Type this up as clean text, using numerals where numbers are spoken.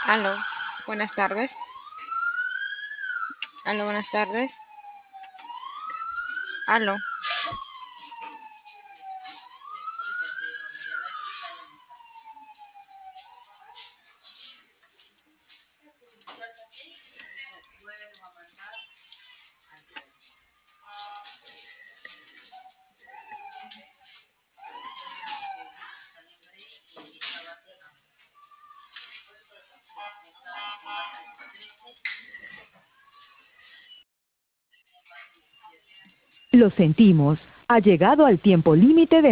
Aló, buenas tardes. Aló, buenas tardes. Aló. Lo sentimos, ha llegado al tiempo límite de